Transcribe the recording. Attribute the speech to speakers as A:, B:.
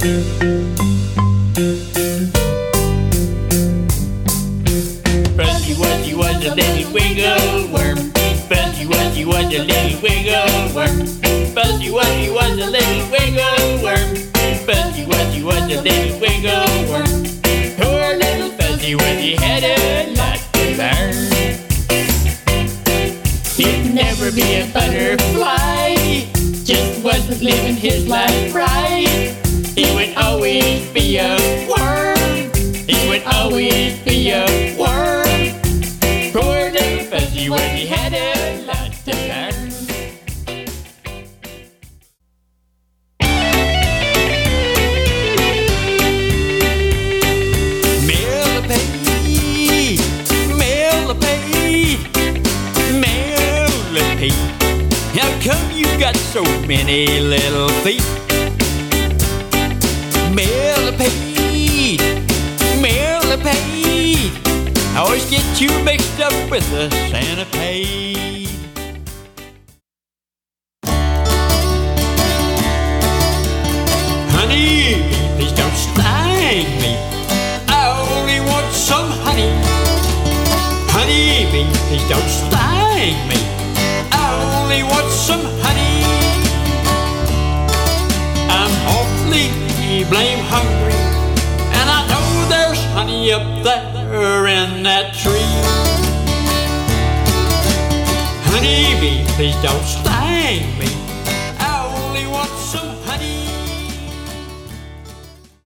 A: Fuzzy Wuzzy was a little wiggle worm. Fuzzy Wuzzy was a little wiggle worm. Fuzzy Wuzzy was a little wiggle worm. Fuzzy Wuzzy was a little wiggle worm. Poor little Fuzzy Wuzzy had a lot to learn. He'd never be a butterfly, just wasn't living his life right. He would always be a worm. He would always be a worm. Poor little Fuzzy Wuzzy had a lot to learn.
B: Millipede, millipede, millipede. How come you got so many little feet? Millipede, millipede. I always get you mixed up with a centipede. Honey, please don't sting me. I only want some honey. Honey, please don't sting me. I only want some honey. I'm awfully blame hungry, and I know there's honey up there in that tree. Honey bee, please don't sting me. I only want some honey.